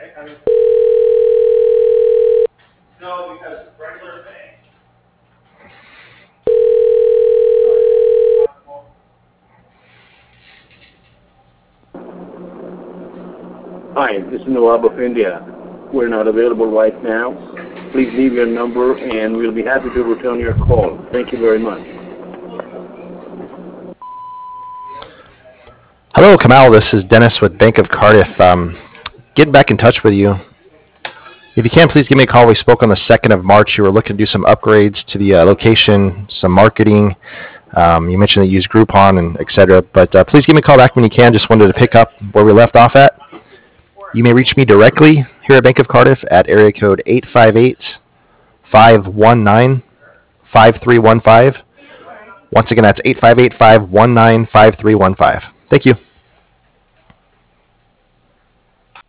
No, because regular thing. Hi, this is Nawab of India. We're not available right now. Please leave your number and we'll be happy to return your call. Thank you very much. Hello, Kamal. This is Dennis with Bank of Cardiff. Getting back in touch with you. If you can, please give me a call. We spoke on the 2nd of March. You were looking to do some upgrades to the location, some marketing. You mentioned that you use Groupon and et cetera. But please give me a call back when you can. Just wanted to pick up where we left off at. You may reach me directly here at Bank of Cardiff at area code 858-519-5315. Once again, that's 858-519-5315. Thank you.